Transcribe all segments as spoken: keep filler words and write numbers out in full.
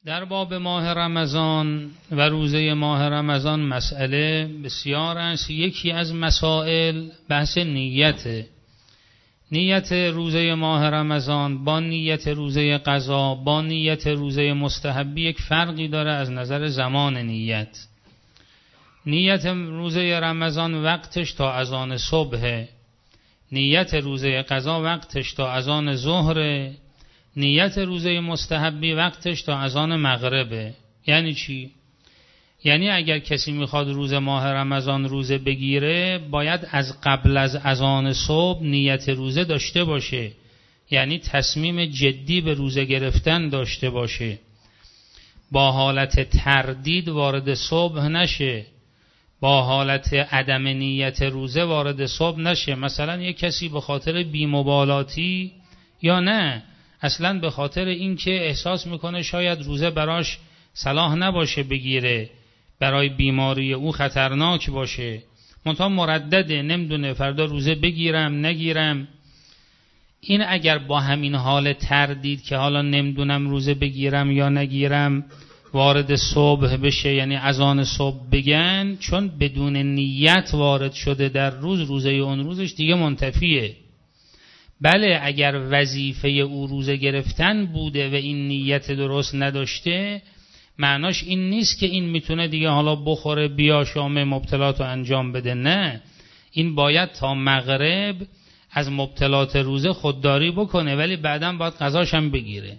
در باب ماه رمضان و روزه ماه رمضان مسئله بسیار است. یکی از مسائل بحث نیت. نیت روزه ماه رمضان با نیت روزه قضا با نیت روزه مستحبی یک فرقی داره از نظر زمان نیت. نیت روزه رمضان وقتش تا اذان صبح، نیت روزه قضا وقتش تا اذان ظهر، نیت روزه مستحبی وقتش تا اذان مغربه. یعنی چی؟ یعنی اگر کسی میخواد روز ماه رمضان روزه بگیره باید از قبل از اذان صبح نیت روزه داشته باشه، یعنی تصمیم جدی به روزه گرفتن داشته باشه، با حالت تردید وارد صبح نشه، با حالت عدم نیت روزه وارد صبح نشه. مثلا یک کسی به خاطر بی‌مبالاتی یا نه اصلا به خاطر اینکه احساس میکنه شاید روزه براش صلاح نباشه بگیره، برای بیماری او خطرناک باشه، منتها مردده نمیدونه فردا روزه بگیرم نگیرم، این اگر با همین حال تردید که حالا نمیدونم روزه بگیرم یا نگیرم وارد صبح بشه، یعنی اذان صبح بگن، چون بدون نیت وارد شده در روز، روزه اون روزش دیگه منتفیه. بله اگر وظیفه او روزه گرفتن بوده و این نیت درست نداشته، معناش این نیست که این میتونه دیگه حالا بخوره بیا شام مبتلات رو انجام بده. نه، این باید تا مغرب از مبتلات روزه خودداری بکنه، ولی بعداً باید قضاش هم بگیره.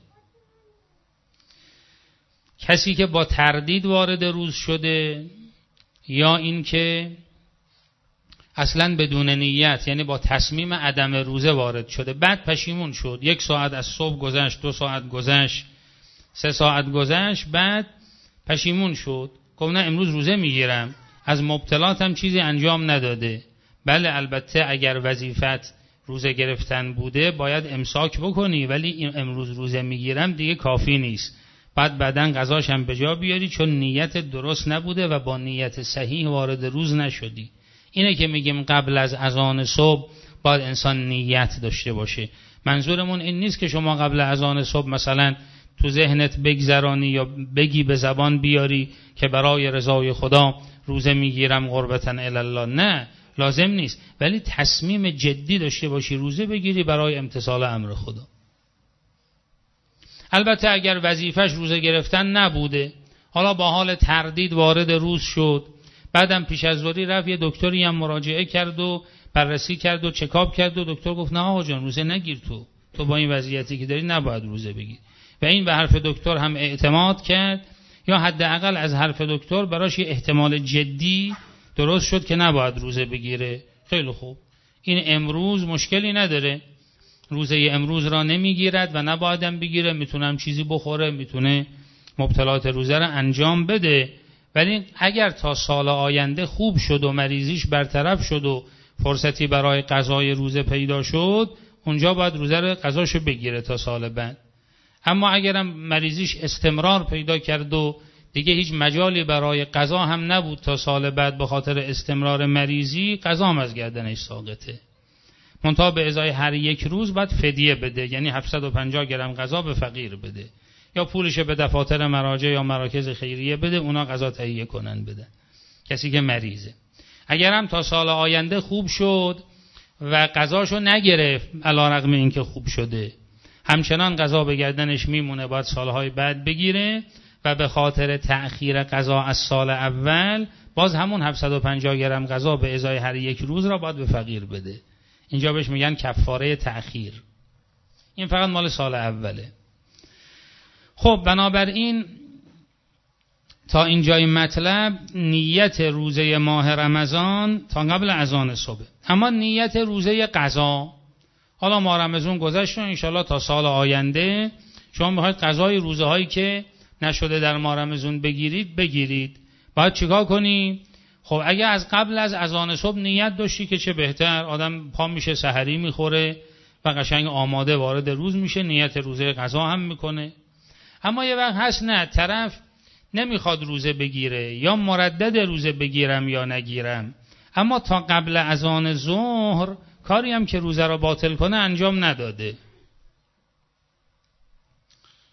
کسی که با تردید وارد روز شده یا این که اصلاً بدون نیت، یعنی با تصمیم عدم روزه وارد شده، بعد پشیمون شد، یک ساعت از صبح گذشت، دو ساعت گذشت، سه ساعت گذشت، بعد پشیمون شد گفت نه امروز روزه میگیرم، از مبتلات هم چیزی انجام نداده. بله البته اگر وظیفت روزه گرفتن بوده باید امساک بکنی، ولی این امروز روزه میگیرم دیگه کافی نیست، بعد بعدن قضاش هم به جا بیاری، چون نیت درست نبوده و با نیت صحیح وارد روز نشدی. اینه که میگیم قبل از اذان صبح باید انسان نیت داشته باشه. منظورمون این نیست که شما قبل اذان صبح مثلا تو ذهنت بگذرانی یا بگی به زبان بیاری که برای رضای خدا روزه میگیرم قربتن الله، نه لازم نیست، ولی تصمیم جدی داشته باشی روزه بگیری برای امتثال امر خدا. البته اگر وظیفش روزه گرفتن نبوده، حالا با حال تردید وارد روز شد، بعدم پیش از ظهر رفت یه دکتری هم مراجعه کرد و بررسی کرد و چکاپ کرد و دکتر گفت نه آقا جان روزه نگیر، تو تو با این وضعیتی که داری نباید روزه بگیر، و این به حرف دکتر هم اعتماد کرد، یا حداقل از حرف دکتر براش یه احتمال جدی درست شد که نباید روزه بگیره. خیلی خوب، این امروز مشکلی نداره، روزه امروز را نمیگیرد و نبایدم بگیره، میتونم چیزی بخوره، میتونه مبتلات روزه را انجام بده. ولی اگر تا سال آینده خوب شد و مریضیش برطرف شد و فرصتی برای قضای روزه پیدا شد، اونجا باید روزه را قضاشو بگیره تا سال بعد. اما اگرم مریضیش استمرار پیدا کرد و دیگه هیچ مجالی برای قضا هم نبود تا سال بعد به خاطر استمرار مریضی، قضا هم از گردنش ساقطه. منتها به ازای هر یک روز باید فدیه بده، یعنی هفتصد و پنجاه گرم غذا به فقیر بده، یا پولش به دفاتر مراجع یا مراکز خیریه بده، اونا غذا تهیه کنن بده کسی که مریضه. اگر هم تا سال آینده خوب شد و غذاشو نگرفت علیرغم اینکه خوب شده، همچنان غذا به گردنش میمونه، باید سالهای بعد بگیره و به خاطر تأخیر غذا از سال اول باز همون هفتصد و پنجاه گرم غذا به ازای هر یک روز را باید به فقیر بده. اینجا بهش میگن کفاره تأخیر. این فقط مال سال اوله. خب بنابراین تا اینجای مطلب نیت روزه ماه رمضان تا قبل اذان صبح. اما نیت روزه قضا، حالا ماه رمضان گذشت و انشالله تا سال آینده شما میخواید قضای روزه هایی که نشده در ماه رمضان بگیرید بگیرید. باید چیکار کنی؟ خب اگه از قبل از اذان صبح نیت داشتی که چه بهتر، آدم پا میشه سحری میخوره و قشنگ آماده وارد روز میشه، نیت روزه قضا هم میکنه. اما یه وقت هست نه، طرف نمیخواد روزه بگیره یا مردد روزه بگیرم یا نگیرم، اما تا قبل اذان ظهر کاری هم که روزه را باطل کنه انجام نداده.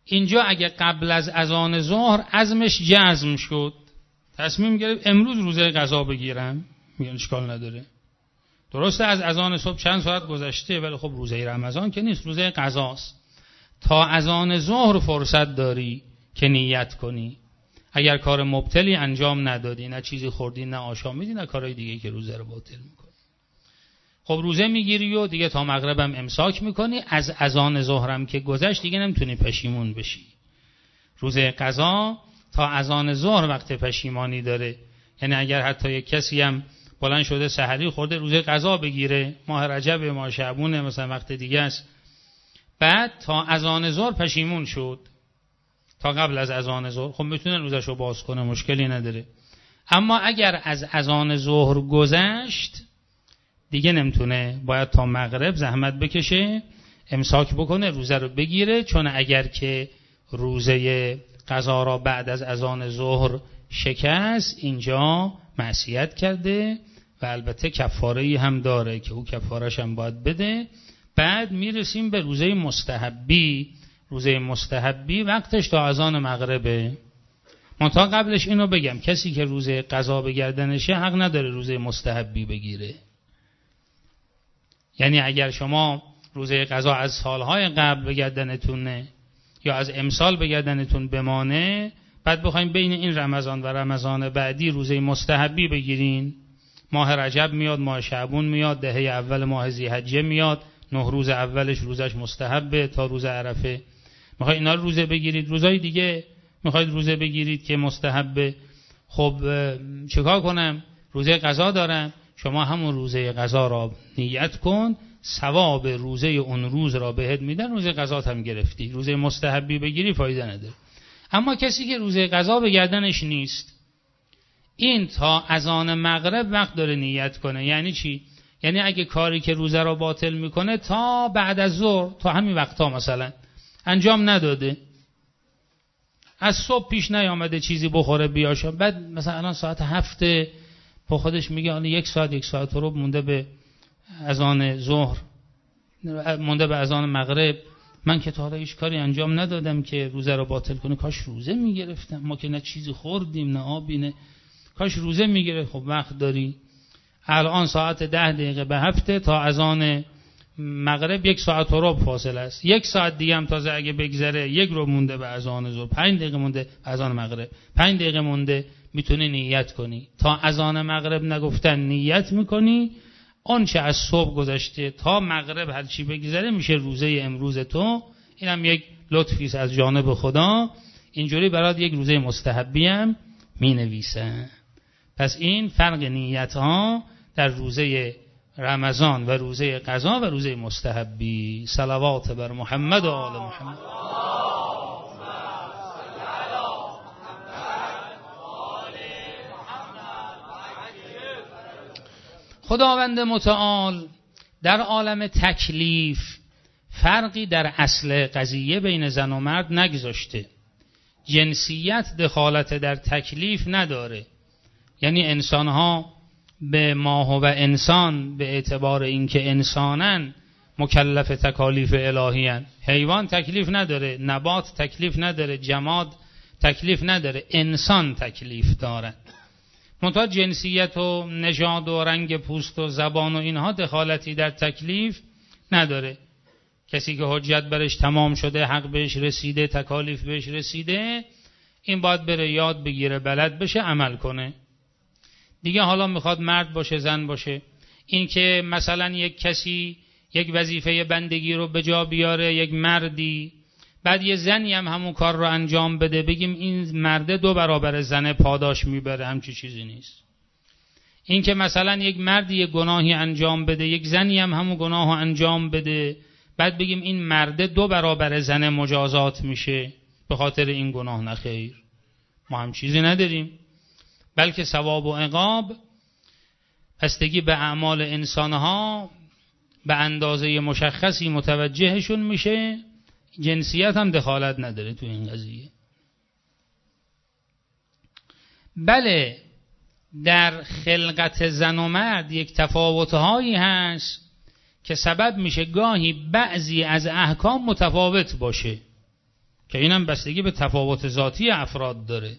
اینجا اگه قبل از اذان ظهر عزمش جزم شد، تصمیم گرفت امروز روزه قضا بگیرم، میگن اشکال نداره. درسته از اذان صبح چند ساعت گذشته، ولی خب روزه رمضان که نیست، روزه قضاست. تا اذان ظهر فرصت داری که نیت کنی. اگر کار مبتلی انجام ندادی، نه چیزی خوردی، نه آشامیدی، نه کارهای دیگه که روزه رو باطل میکنی، خب روزه میگیری و دیگه تا مغربم امساک میکنی. از اذان ظهرم که گذشت دیگه نمیتونی پشیمون بشی. روزه قضا تا اذان ظهر وقت پشیمانی داره. یعنی اگر حتی یک کسی هم بلند شده سحری خورده روزه قضا بگیره، ماه رجب، ماه شعبونه، مثلا وقت دیگه است، بعد تا اذان ظهر پشیمون شد تا قبل از اذان ظهر، خب میتونه روزش رو باز کنه، مشکلی نداره. اما اگر از اذان ظهر گذشت دیگه نمیتونه، باید تا مغرب زحمت بکشه، امساک بکنه، روزه رو بگیره. چون اگر که روزه قضا را بعد از اذان ظهر شکست، اینجا معصیت کرده و البته کفاره‌ای هم داره که او کفارش هم باید بده. بعد میرسیم به روزه مستحبی. روزه مستحبی وقتش تا اذان مغربه. منتها قبلش اینو بگم، کسی که روزه قضا به گردنشه حق نداره روزه مستحبی بگیره. یعنی اگر شما روزه قضا از سالهای قبل به گردنتونه یا از امسال به گردنتون بمانه، بعد بخوایم بین این رمضان و رمضان بعدی روزه مستحبی بگیرین، ماه رجب میاد، ماه شعبون میاد، دهه اول ماه ذی‌حجه میاد، نه روز اولش روزش مستحبه تا روز عرفه، میخواید اینا رو روزه بگیرید. روزای دیگه میخواید روزه بگیرید که مستحبه، خب چیکار کنم؟ روزه قضا دارم. شما همون روزه قضا را نیت کن، ثواب روزه اون روز را بهت میدن، روزه قضا هم گرفتی. روزه مستحبی بگیری فایده نداره. اما کسی که روزه قضا به گردنش نیست، این تا اذان مغرب وقت داره نیت کنه. یعنی چی؟ یعنی اگه کاری که روزه را باطل میکنه تا بعد از ظهر، تا همین وقتا مثلا انجام نداده، از صبح پیش نیامده چیزی بخوره بیاشه، بعد مثلا الان ساعت هفته با خودش میگه الان یک ساعت یک ساعت رو مونده به اذان ظهر، مونده به اذان مغرب، من که تا حالا هیچ کاری انجام ندادم که روزه رو باطل کنه، کاش روزه میگرفتم، ما که نه چیزی خوردیم نه آبی، نه کاش روزه میگرفت. خب وقت داری، الان ساعت ده دقیقه به هفته تا اذان مغرب یک ساعت و ربع فاصله است، یک ساعت دیگه هم تازه اگه بگذره، یک رو مونده به اذان ظهر، پنج دقیقه مونده به اذان مغرب، پنج دقیقه مونده، میتونی نیت کنی. تا اذان مغرب نگفتن نیت میکنی، آن چه از صبح گذشته تا مغرب هر چی بگذره میشه روزه امروز تو. اینم یک لطفی است از جانب خدا، اینجوری برات یک روزه مستحبی هم مینویسن. پس این فرق نیت ها در روزه رمضان و روزه قضا و روزه مستحبی. صلوات بر محمد و آل محمد. خداوند متعال در عالم تکلیف فرقی در اصل قضیه بین زن و مرد نگذاشته. جنسیت دخالت در تکلیف نداره. یعنی انسانها به ما و انسان به اعتبار اینکه انسانن مکلف تکالیف الهی هن. حیوان تکلیف نداره، نبات تکلیف نداره، جماد تکلیف نداره، انسان تکلیف داره. منتها جنسیت و نژاد و رنگ پوست و زبان و اینها دخالتی در تکلیف نداره. کسی که حجت برش تمام شده، حق بهش رسیده، تکالیف بهش رسیده، این باید بره یاد بگیره، بلد بشه، عمل کنه دیگه. حالا میخواد مرد باشه زن باشه، این که مثلا یک کسی یک وظیفه بندگی رو به جا بیاره، یک مردی، بعد یه زنی هم همون کار رو انجام بده، بگیم این مرده دو برابر زن پاداش میبره، همچی چیزی نیست. این که مثلا یک مردی یک گناهی انجام بده، یک زنی هم همون گناه رو انجام بده، بعد بگیم این مرده دو برابر زن مجازات میشه به خاطر این گناه، نخیر، ما هم چیزی نداریم. بلکه ثواب و عقاب بستگی به اعمال انسانها به اندازه مشخصی متوجهشون میشه. جنسیت هم دخالت نداره تو این قضیه. بله در خلقت زن و مرد یک تفاوت‌هایی هست که سبب میشه گاهی بعضی از احکام متفاوت باشه. که اینم بستگی به تفاوت ذاتی افراد داره.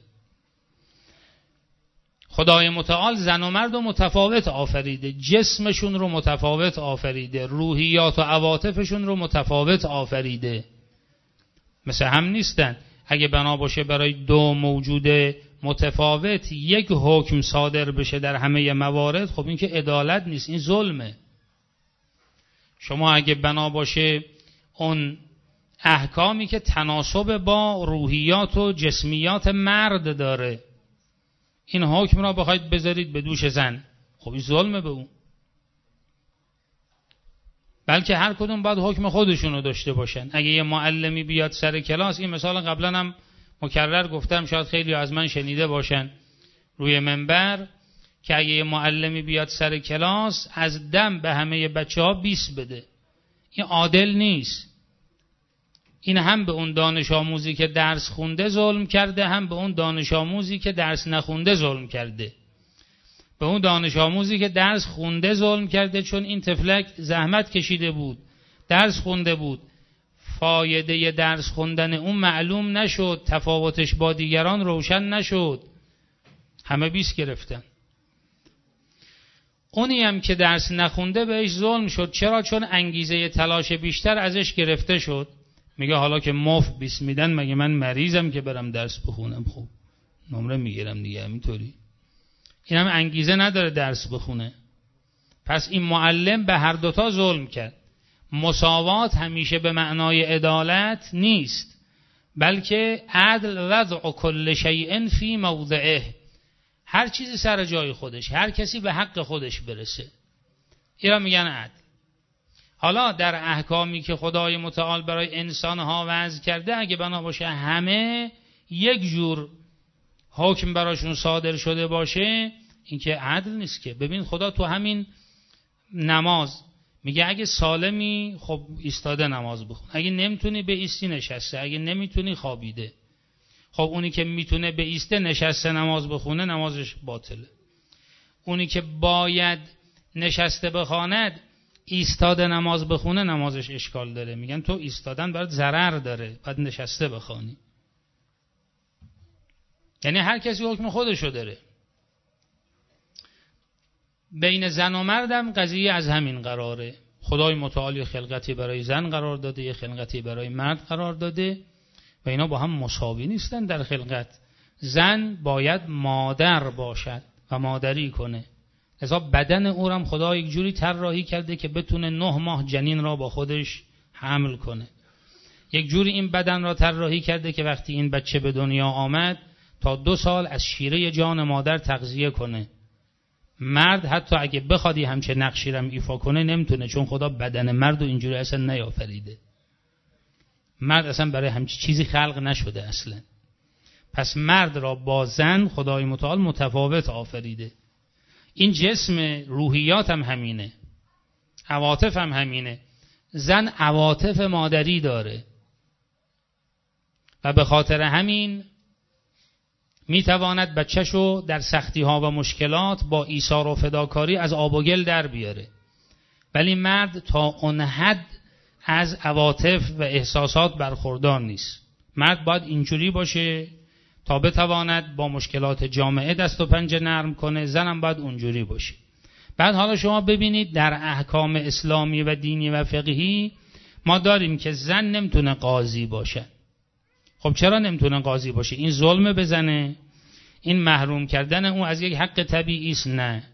خدای متعال زن و مرد رو متفاوت آفریده، جسمشون رو متفاوت آفریده، روحیات و عواطفشون رو متفاوت آفریده، مثل هم نیستن. اگه بنا باشه برای دو موجود متفاوت یک حکم صادر بشه در همه موارد، خب این که عدالت نیست، این ظلمه. شما اگه بنا باشه اون احکامی که تناسب با روحیات و جسمیات مرد داره، این حکم را بخواید بذارید به دوش زن، خب این ظلمه به اون. بلکه هر کدوم باید حکم خودشونو داشته باشن. اگه یه معلمی بیاد سر کلاس، این مثال قبلا هم مکرر گفتم، شاید خیلی از من شنیده باشن روی منبر، که اگه یه معلمی بیاد سر کلاس از دم به همه بچه ها بیست بده، این عادل نیست. این هم به اون دانش آموزی که درس خونده ظلم کرده، هم به اون دانش آموزی که درس نخونده ظلم کرده. به اون دانش آموزی که درس خونده ظلم کرده، چون این طفلک زحمت کشیده بود، درس خونده بود، فایده درس خوندن اون معلوم نشد، تفاوتش با دیگران روشن نشد، همه بیست گرفتن. اونی هم که درس نخونده بهش ظلم شد. چرا؟ چون انگیزه تلاش بیشتر ازش گرفته شد. میگه حالا که مفت بیست میدن، مگه من مریضم که برم درس بخونم؟ خب نمره میگیرم دیگه، همینطوری. این هم انگیزه نداره درس بخونه. پس این معلم به هر دوتا ظلم کرد. مساوات همیشه به معنای عدالت نیست، بلکه عدل وضع کل شیء فی موضعه، هر چیزی سر جای خودش، هر کسی به حق خودش برسه، اینا میگن عدل. حالا در احکامی که خدای متعال برای انسانها وضع کرده، اگه بنا باشه همه یک جور حکم براشون صادر شده باشه، این که عدل نیست که. ببین خدا تو همین نماز میگه اگه سالمی خب ایستاده نماز بخون، اگه نمیتونی به ایستی نشسته، اگه نمیتونی خوابیده. خب اونی که میتونه به ایسته نشسته نماز بخونه نمازش باطله. اونی که باید نشسته بخواند ایستاده نماز بخونه نمازش اشکال داره. میگن تو ایستادن برات ضرر داره، باید نشسته بخوانی. یعنی هر کسی حکم خودشو داره. بین زن و مردم قضیه از همین قراره. خدای متعال خلقتی برای زن قرار داده، یه خلقتی برای مرد قرار داده و اینا با هم مساوی نیستن در خلقت. زن باید مادر باشد و مادری کنه، لذا بدن او هم خدا یک جوری طراحی کرده که بتونه نه ماه جنین را با خودش حمل کنه. یک جوری این بدن را طراحی کرده که وقتی این بچه به دنیا آمد تا دو سال از شیره جان مادر تغذیه کنه. مرد حتی اگه بخوادی همچه نقشی رو ایفا کنه نمیتونه، چون خدا بدن مرد رو اینجوری اصلا نیافریده. مرد اصلا برای همچی چیزی خلق نشده اصلا. پس مرد را با زن خدای متعال متفاوت آفریده. این جسم روحیات هم همینه، عواطف هم همینه. زن عواطف مادری داره و به خاطر همین میتواند بچه‌شو در سختی ها و مشکلات با ایثار و فداکاری از آب و گل در بیاره. ولی مرد تا اون حد از عواطف و احساسات برخوردار نیست. مرد باید اینجوری باشه تا بتواند با مشکلات جامعه دست و پنجه نرم کنه، زنم باید اونجوری باشه. بعد حالا شما ببینید در احکام اسلامی و دینی و فقهی ما داریم که زن نمیتونه قاضی باشه. خب چرا نمیتونه قاضی باشه؟ این ظلم بزنه، این محروم کردن اون از یک حق طبیعی است؟ نه،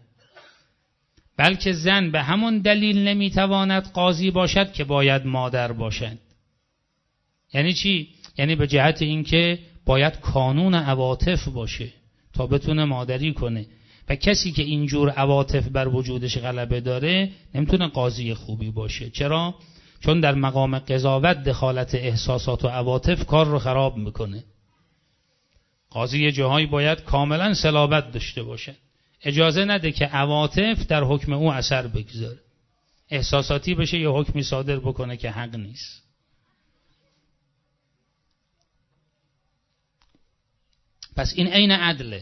بلکه زن به همون دلیل نمیتواند قاضی باشد که باید مادر باشد. یعنی چی؟ یعنی به جهت اینکه باید کانون عواطف باشه تا بتونه مادری کنه، و کسی که اینجور عواطف بر وجودش غلبه داره نمیتونه قاضی خوبی باشه. چرا؟ چون در مقام قضاوت دخالت احساسات و عواطف کار رو خراب میکنه. قاضی یه جاهایی باید کاملا صلابت داشته باشه، اجازه نده که عواطف در حکم او اثر بگذاره، احساساتی بشه یه حکمی صادر بکنه که حق نیست. پس این عین عدله.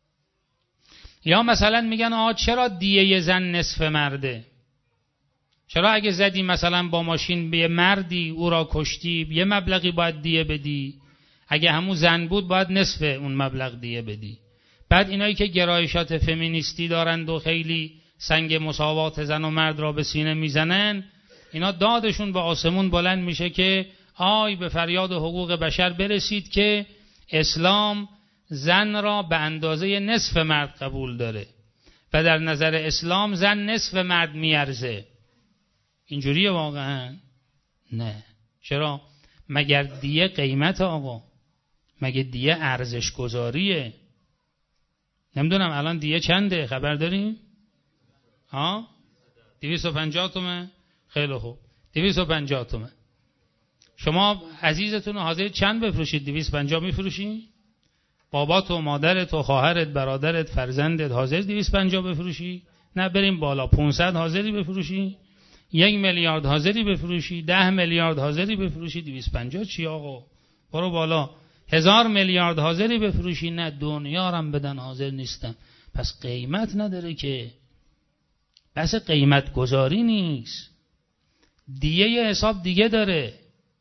یا مثلا میگن آه چرا دیه زن نصف مرده؟ چرا اگه زدی مثلا با ماشین به یه مردی او را کشتی یه مبلغی باید دیه بدی، اگه همون زن بود باید نصف اون مبلغ دیه بدی. بعد اینایی که گرایشات فمینیستی دارند و خیلی سنگ مساوات زن و مرد را به سینه میزنن، اینا دادشون به آسمون بلند میشه که آی به فریاد حقوق بشر برسید که اسلام زن را به اندازه نصف مرد قبول داره و در نظر اسلام زن نصف مرد میارزه. اینجوریه واقعا؟ نه. چرا؟ مگر دیه قیمت آقا؟ مگه دیه ارزش گذاریه؟ نمیدونم الان دیه چنده، خبر داریم؟ ها؟ دویست و پنجاه تومه؟ خیلی خوب، دویست و پنجاه تومه. شما عزیزتون حاضر چند بفروشید؟ دویست و پنجاه میفروشی؟ بابات و مادرت و خواهرت برادرت فرزندت حاضر دویست و پنجاه بفروشی؟ نه بریم بالا. پانصد حاضری بفروشی؟ یک میلیارد حاضری بفروشی؟ ده میلیارد حاضری بفروشی؟ دویست و پنجاه چی آقا؟ برو بالا. هزار میلیارد حاضری بفروشی؟ نه دنیا رم بدن حاضر نیستم. پس قیمت نداره که، بس قیمت گذاری نیست. دیگه یه حساب دیگه داره.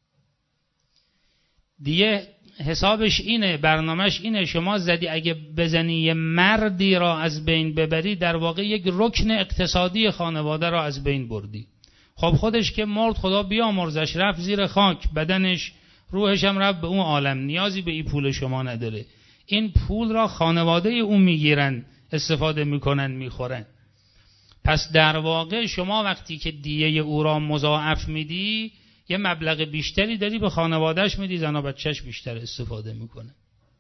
دیگه حسابش اینه، برنامهش اینه، شما زدی اگه بزنی یه مردی را از بین ببری، در واقع یک رکن اقتصادی خانواده را از بین بردی. خب خودش که مرد، خدا بیامرزش، رفت زیر خاک، بدنش روحش هم رفت به اون عالم، نیازی به این پول شما نداره. این پول را خانواده اون میگیرن، استفاده میکنن، میخورن. پس در واقع شما وقتی که دیه او را مضاعف میدی، یه مبلغ بیشتری داری به خانوادهش میدی، زن و بچهش بیشتر استفاده میکنه.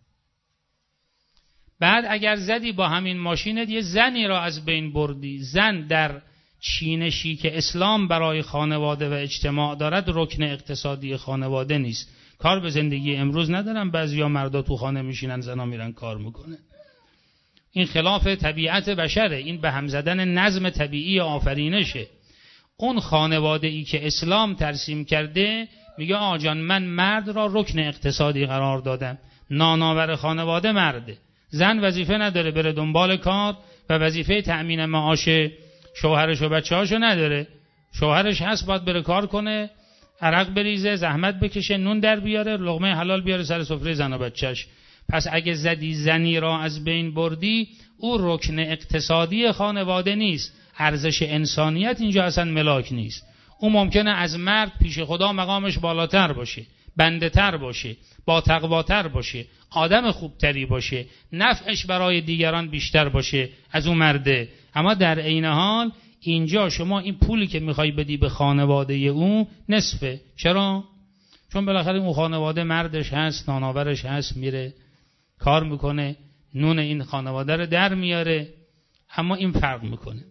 بعد اگر زدی با همین ماشینت یه زنی را از بین بردی، زن در چینشی که اسلام برای خانواده و اجتماع دارد رکن اقتصادی خانواده نیست. کار به زندگی امروز ندارن، بعضیا مردا تو خانه میشینن، زنا میرن کار میکنه. این خلاف طبیعت بشره، این به هم زدن نظم طبیعی آفرینشه. اون خانواده ای که اسلام ترسیم کرده میگه آجان من مرد را رکن اقتصادی قرار دادم، نانآور خانواده مرده، زن وظیفه نداره بره دنبال کار و وظیفه تأمین معاش شوهرش و بچه‌هاشو نداره. شوهرش هست باید بره کار کنه، عرق بریزه، زحمت بکشه، نون در بیاره، لقمه حلال بیاره سر سفره زن و بچه‌ش. پس اگه زدی زنی را از بین بردی، او رکن اقتصادی خانواده نیست، ارزش انسانیت اینجا اصلا ملاک نیست. او ممکنه از مرد پیش خدا مقامش بالاتر باشه، بنده تر باشه، با تقواتر باشه، آدم خوبتری باشه، نفعش برای دیگران بیشتر باشه از اون مرده، اما در عین حال اینجا شما این پولی که میخوای بدی به خانواده اون نصفه. چرا؟ چون بالاخره اون خانواده مردش هست، نانآورش هست، میره کار میکنه، نون این خانواده رو در میاره، اما این فرق میکنه.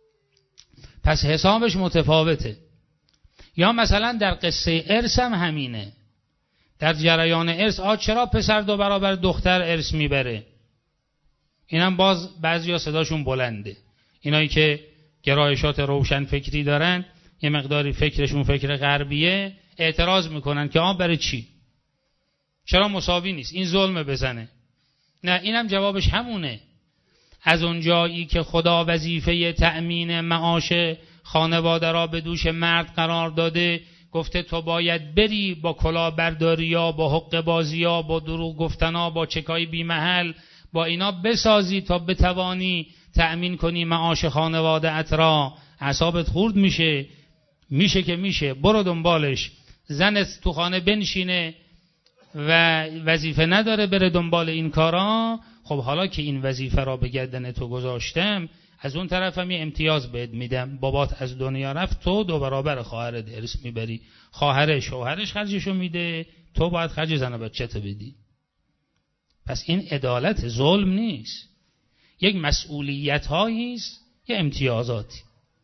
پس حسابش متفاوته. یا مثلا در قصه ارث هم همینه. در جریان ارث آ چرا پسر دو برابر دختر ارث میبره؟ اینم باز بعضیا صداشون بلنده. اینایی که گرایشات روشن فکری دارن، یه مقداری فکرشون فکر غربیه، اعتراض میکنن که آ برای چی؟ چرا مساوی نیست؟ این ظلم بزنه. نه، اینم جوابش همونه. از اون جایی که خدا وظیفه تأمین معاش خانواده را به دوش مرد قرار داده، گفته تو باید بری با کلاهبرداریا، با حق بازیا، با دروغ گفتنا، با چکای بی محل، با اینا بسازی تا بتوانی تأمین کنی معاش خانواده ات را. اعصابت خورد میشه، میشه که میشه، برو دنبالش. زنت تو خانه بنشینه و وظیفه نداره بره دنبال این کارا. خب حالا که این وظیفه را به گردن تو گذاشتم، از اون طرفم یه امتیاز بهت میدم. بابات از دنیا رفت، تو دو برابر خواهرت ارث میبری. خواهر شوهرش خرجشو میده، تو باید خرج زن و بچه‌ت بدی. پس این عدالت، ظلم نیست. یک مسئولیت هایی است، یه امتیازاتی.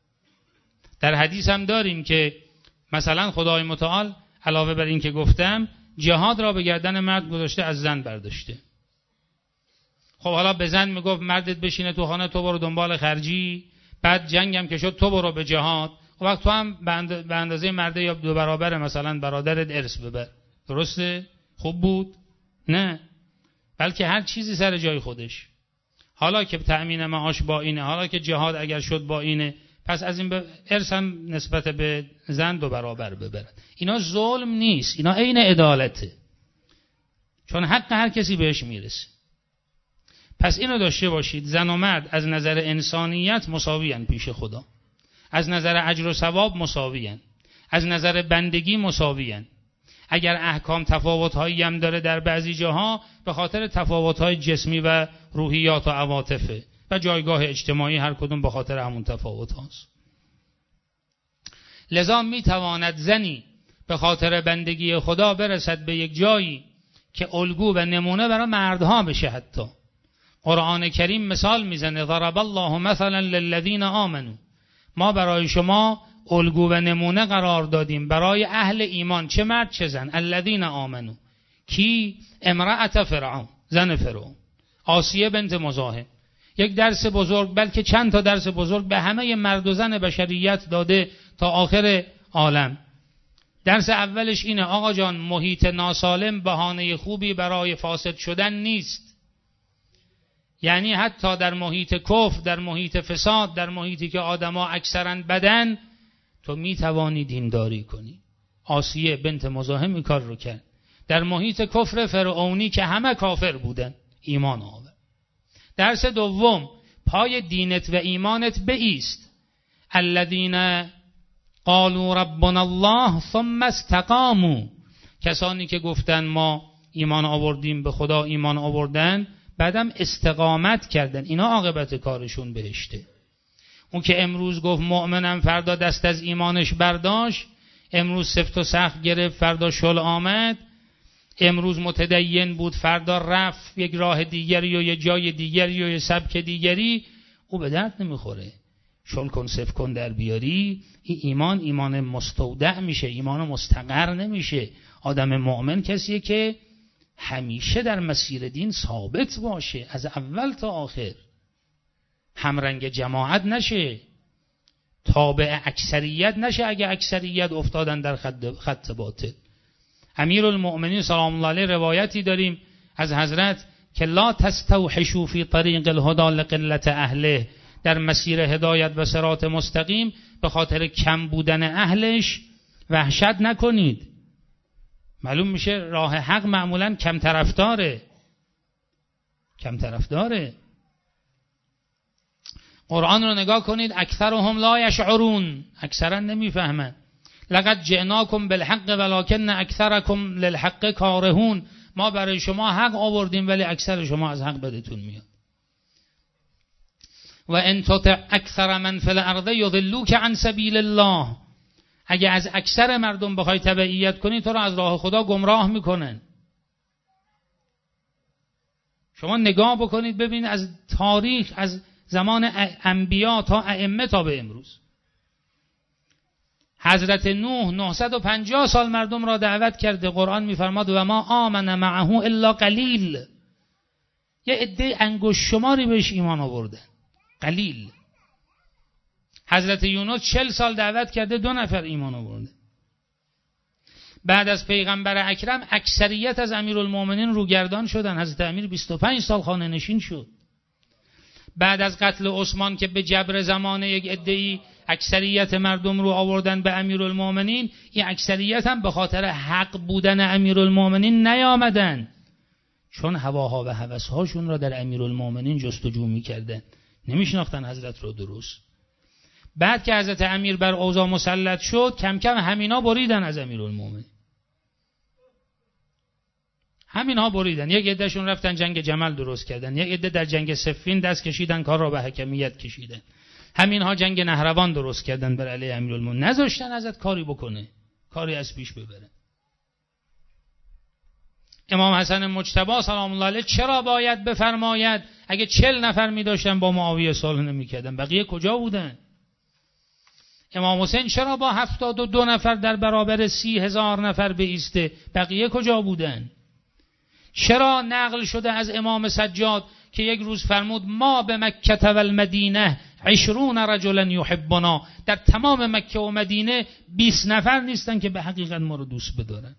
در حدیث هم داریم که مثلا خدای متعال علاوه بر این که گفتم، جهاد را به گردن مرد گذاشته، از زن برداشته. خب حالا به زن میگفت مردت بشینه تو خانه، تو برو دنبال خرجی، بعد جنگم که شد تو برو به جهاد، و وقت تو هم به اندازه مرده یا دو برابر مثلا برادرت ارث ببر. درسته؟ خوب بود؟ نه، بلکه هر چیزی سر جای خودش. حالا که تأمین معاش با اینه، حالا که جهاد اگر شد با اینه، پس از این به ارث هم نسبت به زن دو برابر ببرن. اینا ظلم نیست، اینا عین عدالته، چون حق هر کسی بهش میرسه. پس اینو داشته باشید، زن و مرد از نظر انسانیت مساویان پیش خدا، از نظر اجر و ثواب مساویان، از نظر بندگی مساویان. اگر احکام تفاوت‌هایی هم داره در بعضی جاها، به خاطر تفاوت‌های جسمی و روحیات و عواطفه و جایگاه اجتماعی هر کدوم به خاطر همون تفاوت هاست. لذا میتواند زنی به خاطر بندگی خدا برسد به یک جایی که الگو و نمونه برای مردها بشه. حتی قرآن کریم مثال میزنه، ضرب الله مثلا للذین آمنوا، ما برای شما الگو و نمونه قرار دادیم برای اهل ایمان، چه مرد چه زن. الذین آمنوا کی؟ امرأة فرعون، زن فرعون، آسیه بنت مزاحم. یک درس بزرگ، بلکه چند تا درس بزرگ به همه مرد و زن بشریت داده تا آخر عالم. درس اولش اینه آقا جان، محیط ناسالم بهانه خوبی برای فاسد شدن نیست. یعنی حتی در محیط کفر، در محیط فساد، در محیطی که آدما اکثرا بدن، تو میتوانی دینداری کنی. آسیه بنت مزاحم این کار رو کرد. در محیط کفر فرعونی که همه کافر بودن، ایمان آورد. درس دوم، پای دینت و ایمانت بایست. الذین قالوا ربنا الله ثم استقاموا، کسانی که گفتن ما ایمان آوردیم، به خدا ایمان آوردن، بعدم استقامت کردن، اینا عاقبت کارشون بهشته. اون که امروز گفت مؤمنم، فردا دست از ایمانش برداشت، امروز سفت و سخت گرفت، فردا شل آمد، امروز متدین بود، فردا رفت یک راه دیگری و یه جای دیگری و یه سبک دیگری، او به درد نمیخوره. شل کن سفت کن در بیاری، این ایمان ایمان مستودع میشه، ایمان مستقر نمیشه. آدم مؤمن کسیه که همیشه در مسیر دین ثابت باشه، از اول تا آخر، همرنگ جماعت نشه، تابع اکثریت نشه. اگه اکثریت افتادن در خط, خط باطل. امیرالمؤمنین سلام الله علیه روایتی داریم از حضرت که لا تستوحشوا فی طریق الهدى لقلة اهله، در مسیر هدایت و صراط مستقیم به خاطر کم بودن اهلش وحشت نکنید. معلوم میشه راه حق معمولا کم طرفداره، کم طرفداره. قرآن رو نگاه کنید، اکثرهم لا یشعرون، اکثرا نمیفهمن. لقد جئناکم بالحق ولکن اکثرکم للحق کارهون، ما برای شما حق آوردیم ولی اکثر شما از حق بدتون میاد. و ان تطع اکثر من فی الارض یضلوک عن سبیل الله، اگه از اکثر مردم بخوای تبعیت کنی، تو رو از راه خدا گمراه میکنن. شما نگاه بکنید ببینید از تاریخ، از زمان انبیا تا ائمه تا به امروز، حضرت نوح نهصد و پنجاه سال مردم را دعوت کرده. قرآن میفرماد و ما آمن معه الا قلیل، یه عده انگشت شماری بهش ایمان آوردن، قلیل. حضرت یونس چل سال دعوت کرده، دو نفر ایمان آورده. بعد از پیغمبر اکرم اکثریت از امیرالمومنین روگردان شدن. حضرت امیر بیست و پنج سال خانه نشین شد. بعد از قتل عثمان که به جبر زمان یک عده‌ای اکثریت مردم رو آوردن به امیرالمومنین، این اکثریت هم به خاطر حق بودن امیرالمومنین نیامدن، چون هواها و هوسهاشون را در امیرالمومنین جستجو می‌کردن، نمی‌شناختن حضرت رو درست. بعد که حضرت امیر بر اوضاع مسلط شد، کم کم همینا بریدن از امیرالمومنین، همینا بریدن. یک عدهشون رفتن جنگ جمل درست کردن، یک عده در جنگ صفین دست کشیدن، کار را به حکمیت کشیدن. همینها جنگ نهروان درست کردن بر علیه امیرالمومنین، نذاشتن ازت کاری بکنه، کاری از پیش ببره. امام حسن مجتبی سلام الله علیه چرا باید بفرماید اگه چل نفر می داشتن با معاویه صلح نمی کردن، بقیه کجا بودن؟ امام حسین چرا با هفتاد و دو نفر در برابر سی هزار نفر بایسته، بقیه کجا بودن؟ چرا نقل شده از امام سجاد که یک روز فرمود ما به مکه و المدینه عشرون رجلا یحبنا، در تمام مکه و مدینه بیست نفر نیستن که به حقیقت ما رو دوست بدارن.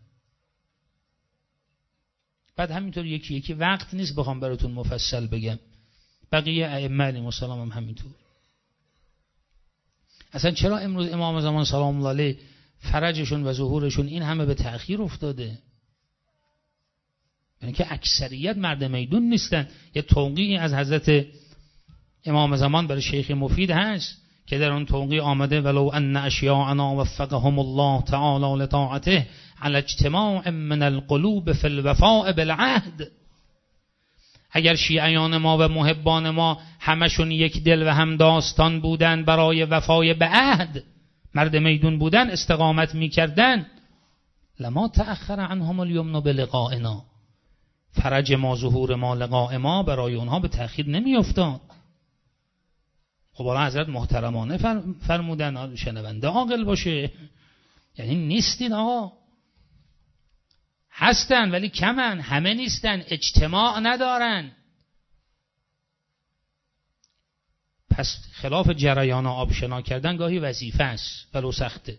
بعد همینطور یکی یکی، وقت نیست بخوام براتون مفصل بگم، بقیه ائمه علیهم السلام هم همینطور. اصلا چرا امروز امام زمان سلام الله علیه فرجشون و ظهورشون این همه به تأخیر افتاده؟ یعنی که اکثریت مرد میدون نیستن. یه توقیعی از حضرت امام زمان برای شیخ مفید هست که در اون توقیع آمده ولو ان اشیاءنا وفقهم الله تعالی لطاعته على اجتماع من القلوب فی الوفاء بالعهد. اگر شیعیان ما و محبان ما همشون یک دل و هم داستان بودن برای وفای به عهد، مرد میدون بودن، استقامت میکردن، لما تأخر عنهم الیمن بلقائنا، فرج ما ظهور ما لقاء ما برای اونها به تأخیر نمی افتاد. خب حالا حضرت محترمانه فرمودن شنونده عاقل باشه، یعنی نیستین آقا، هستن ولی کمن، همه نیستن، اجتماع ندارن. پس خلاف جریان آبشنا کردن گاهی وظیفه است ولو سخته.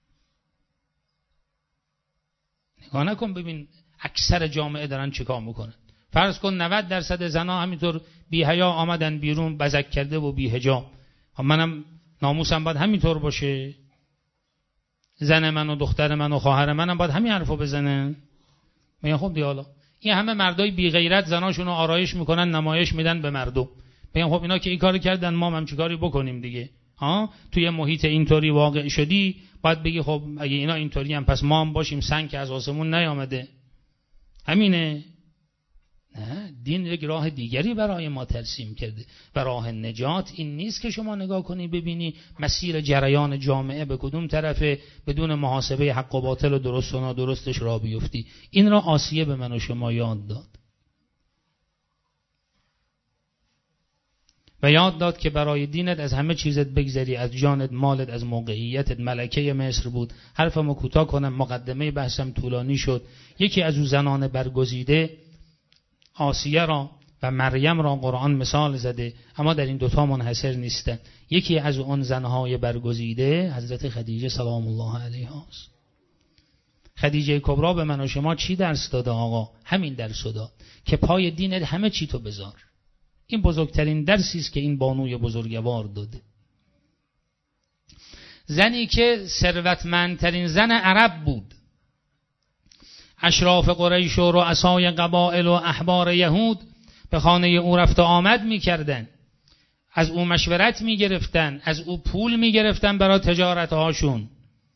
نگاه نکن ببین اکثر جامعه دارن چیکار میکنن. فرض کن نود درصد زنا همینطور بی حیا آمدن بیرون بزک کرده و بی حجاب. منم ناموسم باید همینطور باشه، زن من و دختر من و خواهر منم باید همین حرفو بزنن. میگن خب دیگه حالا این همه مردای بی غیرت زناشون رو آرایش میکنن نمایش میدن به مردم، میگن خب اینا که این کارو کردن ما هم چیکاری بکنیم دیگه. ها توی محیط اینطوری واقع شدی باید بگی خب اگه اینا اینطوری هم پس ما هم باشیم، سنگ که از آسمون نیامده. همینه. نه، دین یک راه دیگری برای ما ترسیم کرده و راه نجات این نیست که شما نگاه کنی ببینی مسیر جریان جامعه به کدوم طرفه بدون محاسبه حق و باطل و درست و نادرستش را بیفتی. این را آسیه به من و شما یاد داد و یاد داد که برای دینت از همه چیزت بگذری، از جانت، مالت، از موقعیتت. ملکه مصر بود. حرفمو کوتاه کنم، مقدمه بحثم طولانی شد. یکی از اون زنان برگزیده آسیه را و مریم را قرآن مثال زده، اما در این دوتا منحصر نیستن. یکی از اون زنهای برگزیده حضرت خدیجه سلام الله علیها است. خدیجه کبرا به من و شما چی درس داده آقا؟ همین درس داد که پای دینت همه چی تو بذار. این بزرگترین درسی است که این بانوی بزرگوار داده. زنی که ثروتمندترین زن عرب بود، اشراف قریش و رؤسای قبائل و احبار یهود به خانه او رفت و آمد می‌کردند، از او مشورت می‌گرفتند، از او پول می‌گرفتند برای تجارت هاشون.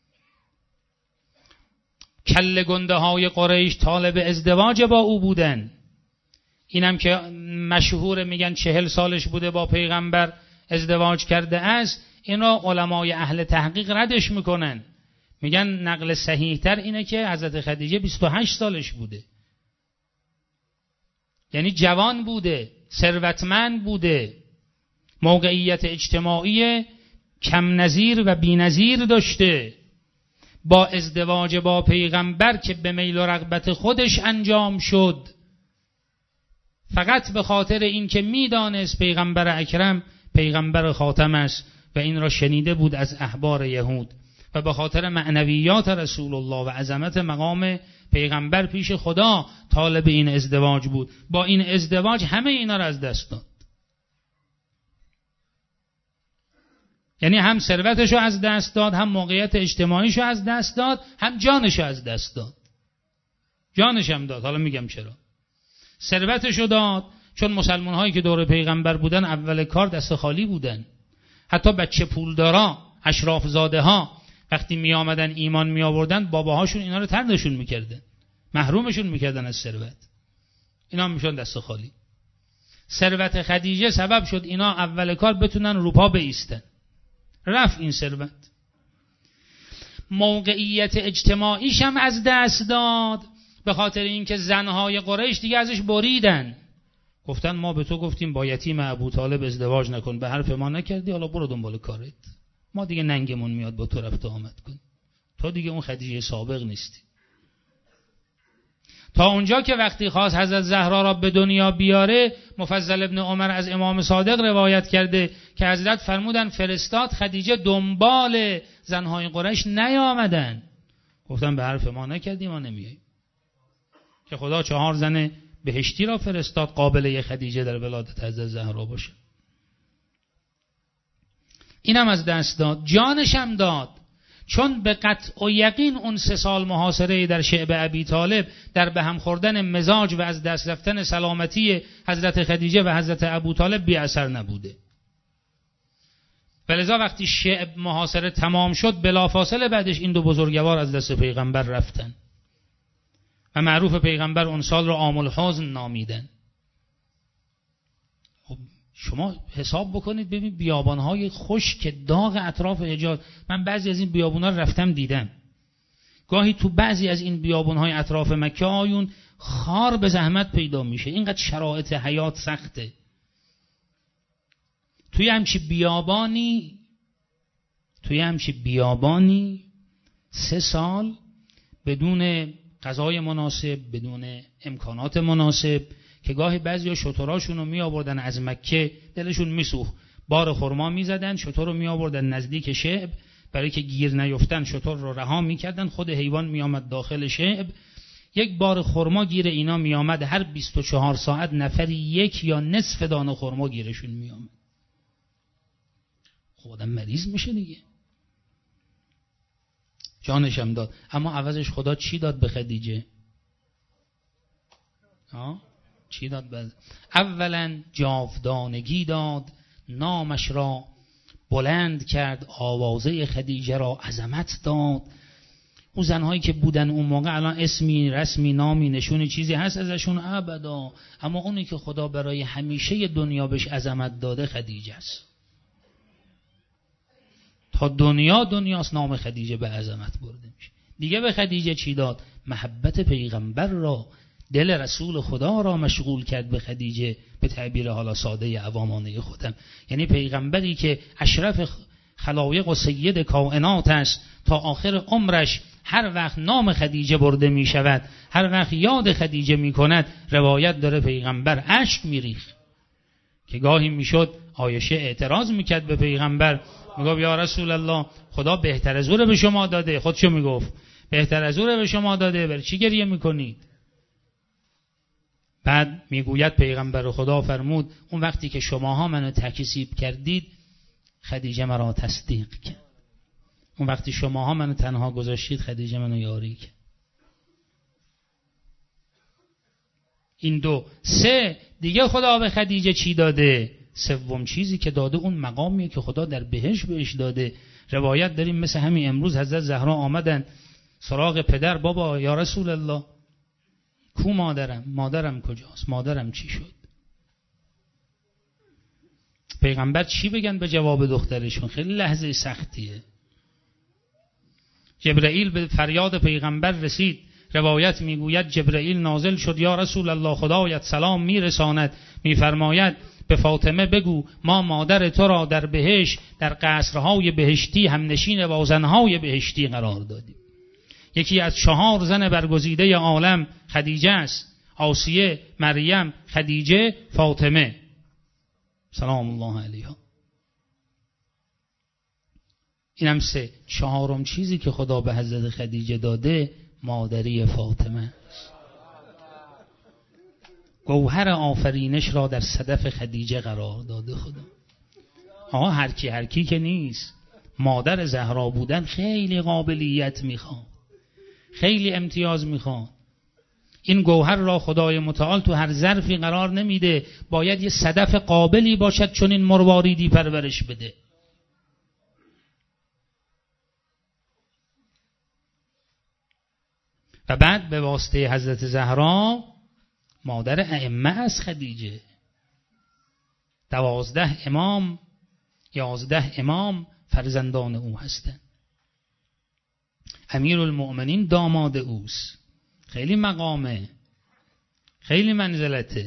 کله گنده های قریش طالب ازدواج با او بودن. اینم که مشهور میگن چهل سالش بوده با پیغمبر ازدواج کرده است. این را علمای اهل تحقیق ردش میکنن، میگن نقل صحیح تر اینه که حضرت خدیجه بیست و هشت سالش بوده، یعنی جوان بوده، ثروتمند بوده، موقعیت اجتماعی کم نظیر و بی نظیر داشته. با ازدواج با پیغمبر که به میل و رغبت خودش انجام شد، فقط به خاطر این که میدانست پیغمبر اکرم پیغمبر خاتم است و این را شنیده بود از احبار یهود و به خاطر معنویات رسول الله و عظمت مقام پیغمبر پیش خدا طالب این ازدواج بود. با این ازدواج همه اینا را از دست داد. یعنی هم ثروتشو از دست داد، هم موقعیت اجتماعیشو از دست داد، هم جانشو از دست داد. جانش هم داد. حالا میگم چرا. ثروتشو داد چون مسلمان هایی که دور پیغمبر بودن اول کار دست خالی بودن. حتی بچه پولدارا، اشراف زاده ها وقتی می آمدن ایمان می آوردن، باباهاشون اینا رو طردشون میکردن، محرومشون میکردن از ثروت. اینا میشون دست خالی. ثروت خدیجه سبب شد اینا اول کار بتونن رو پا بایستن. رفت این ثروت. موقعیت اجتماعیش هم از دست داد به خاطر اینکه زنهای قریش دیگه ازش بریدن، گفتن ما به تو گفتیم با یتیم ابوطالب ازدواج نکن، به حرف ما نکردی، حالا برو دنبال کارت، ما دیگه ننگمون میاد با تو رفت و آمد کن، تو دیگه اون خدیجه سابق نیستی. تا اونجا که وقتی خواست حضرت زهرا را به دنیا بیاره، مفضل ابن عمر از امام صادق روایت کرده که حضرت فرمودن فرستاد خدیجه دنبال زنهای قریش نیامدن، گفتن به حرف ما نکردی ما نمیاییم، که خدا چهار زن بهشتی را فرستاد قابله خدیجه در ولادت حضرت زهرا باشه. اینم از دست داد، جانش هم داد، چون به قطع و یقین اون سه سال محاصره در شعب ابی طالب در به هم خوردن مزاج و از دست رفتن سلامتی حضرت خدیجه و حضرت ابو طالب بی اثر نبوده. ولذا وقتی شعب محاصره تمام شد بلافاصله بعدش این دو بزرگوار از دست پیغمبر رفتن و معروف پیغمبر اون سال رو عام الحزن نامیدن. خب شما حساب بکنید ببین بیابانهای خشک داغ اطراف حجاز، من بعضی از این بیابانها رو رفتم دیدم، گاهی تو بعضی از این بیابانهای اطراف مکه آیون خار به زحمت پیدا میشه، اینقدر شرایط حیات سخته. توی همچی بیابانی توی همچی بیابانی سه سال بدون غذای مناسب، بدون امکانات مناسب، که گاهی بعضیا شتراشون رو می آوردن از مکه، دلشون میسوخت، بار خرما می زدن، شتر رو می آوردن نزدیک شعب برای که گیر نیفتن، شتر رو رها می کردن، خود حیوان می آمد داخل شعب، یک بار خرما گیر اینا می آمد، هر بیست و چهار ساعت نفری یک یا نصف دانه خرما گیرشون می آمد. خب آدم مریض میشه دیگه. جانش هم داد، اما عوضش خدا چی داد به خدیجه؟ ها؟ چی داد به؟ اولا جاودانگی داد، نامش را بلند کرد، آوازه خدیجه را عظمت داد. اون زنهایی که بودن اون موقع الان اسمی، رسمی، نامی، نشونی چیزی هست ازشون؟ ابدا. اما اونی که خدا برای همیشه دنیا بهش عظمت داده خدیجه است. تا دنیا دنیاست نام خدیجه به عظمت برده میشه. دیگه به خدیجه چی داد؟ محبت پیغمبر را، دل رسول خدا را مشغول کرد به خدیجه، به تعبیر حالا ساده عوامانه خودم، یعنی پیغمبری که اشرف خلایق و سید کائنات است، تا آخر عمرش هر وقت نام خدیجه برده می شود، هر وقت یاد خدیجه می کند، روایت داره پیغمبر اشک می ریخت، که گاهی می شد عایشه اعتراض می کرد به پیغمبر، می گفت یا رسول الله خدا بهتر از او به شما داده، خودشو می گفت بهتر از او به شما داده، برای چی گریه می کنید؟ بعد میگوید پیغمبر خدا فرمود اون وقتی که شماها منو تکذیب کردید خدیجه مرا تصدیق کرد، اون وقتی شماها منو تنها گذاشتید خدیجه منو یاری کرد. این دو. سه دیگه خدا به خدیجه چی داده؟ سوم چیزی که داده اون مقامیه که خدا در بهشت بهش داده. روایت داریم مثل همین امروز حضرت زهرا آمدن سراغ پدر، بابا یا رسول الله کو مادرم؟ مادرم کجاست؟ مادرم چی شد؟ پیغمبر چی بگن به جواب دخترشون؟ خیلی لحظه سختیه. جبرئیل به فریاد پیغمبر رسید، روایت میگوید جبرئیل نازل شد، یا رسول الله خدایت سلام میرساند، میفرماید به فاطمه بگو ما مادر تو را در بهشت در قصرهای بهشتی همنشین با زنهای بهشتی قرار دادیم. یکی از چهار زن برگزیده عالم خدیجه است، آسیه، مریم، خدیجه، فاطمه سلام الله علیها. اینم سه. چهارم چیزی که خدا به حضرت خدیجه داده مادری فاطمه است. گوهر آفرینش را در صدف خدیجه قرار داده خدا. آها هر کی هر کی که نیست. مادر زهرا بودن خیلی قابلیت میخواد، خیلی امتیاز میخواد. این گوهر را خدای متعال تو هر ظرفی قرار نمیده، باید یه صدف قابلی باشد چون این مرواریدی پرورش بده. و بعد به واسطه حضرت زهرا مادر ائمه از خدیجه، دوازده امام یازده امام فرزندان او هستند. امیرالمؤمنین داماد اوست، خیلی مقامه، خیلی منزلته.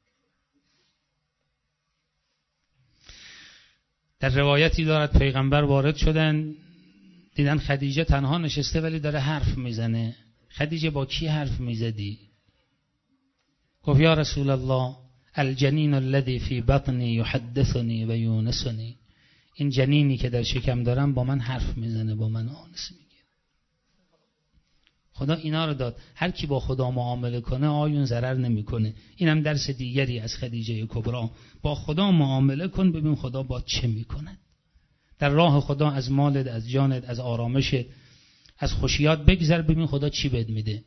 در روایتی دارد پیغمبر وارد شدن، دیدن خدیجه تنها نشسته ولی داره حرف میزنه. خدیجه با کی حرف میزدی؟ گفت یا رسول الله الجنین الذی فی بطنی یحدثنی و یونسنی، این جنینی که در شکم دارم با من حرف میزنه، با من آنس میگه. خدا اینا رو داد. هر کی با خدا معامله کنه آیون ضرر نمیکنه. اینم درس دیگری از خدیجه کبرا. با خدا معامله کن ببین خدا با چه میکنه. در راه خدا از مالت، از جانت، از آرامشت، از خوشیات بگذر، ببین خدا چی بهت میده.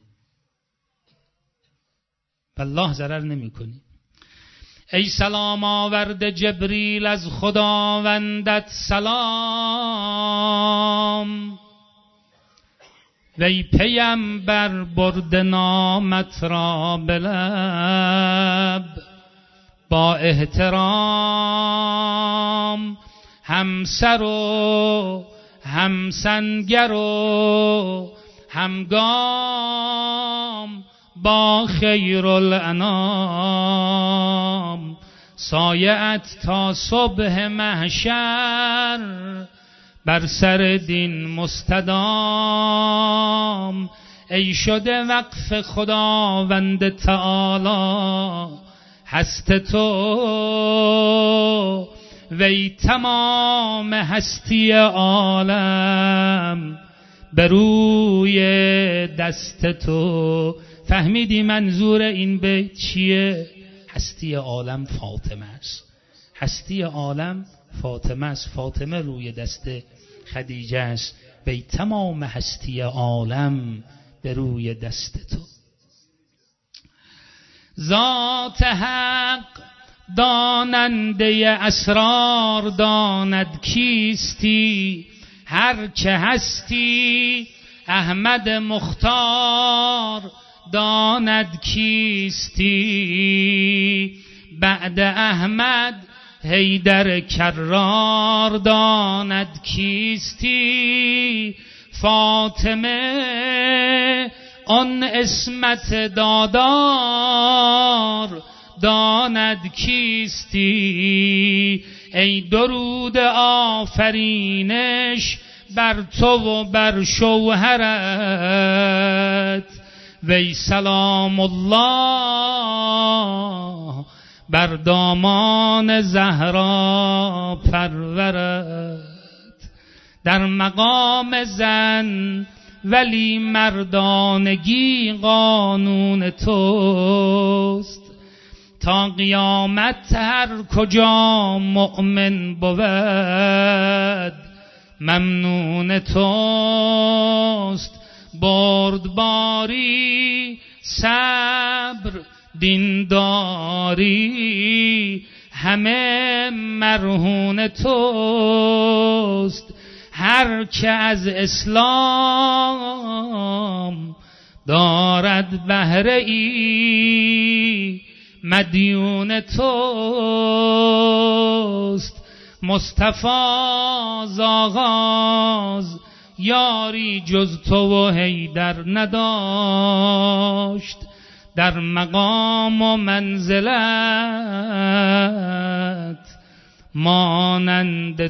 والله ضرر نمی کنی. ای سلام آورد جبریل از خداوندت سلام، وی پیمبر برد نامت را به لب با احترام، همسر و همسنگر و همگام با خیر الانام، سایعت تا صبح محشر بر سر دین مستدام. ای شده وقف خداوند تعالی هست تو، وی تمام هستی عالم به روی دست تو. فهمیدی منظور این بیت چیه؟ هستی عالم فاطمه است. هستی عالم فاطمه است. فاطمه روی دست خدیجه است. وی تمام هستی عالم به روی دست تو. ذات حق داننده اسرار داند کیستی، هر چه هستی احمد مختار داند کیستی. بعد احمد حیدر کرار داند کیستی. فاطمه آن اسمت دادار داند کیستی. ای درود آفرینش بر تو و بر شوهرت، وی سلام الله بر دامان زهرا پرورت. در مقام زن ولی مردانگی قانون توست، تا قیامت هر کجا مؤمن بود ممنون توست. بردباری صبر دینداری همه مرهون توست. هر که از اسلام دارد بهره ای مدیون توست. مصطفی ز آغاز یاری جز تو و حیدر نداشت، در مقام و منزلت مانند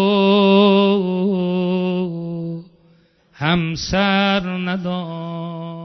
تو همسر نداشت.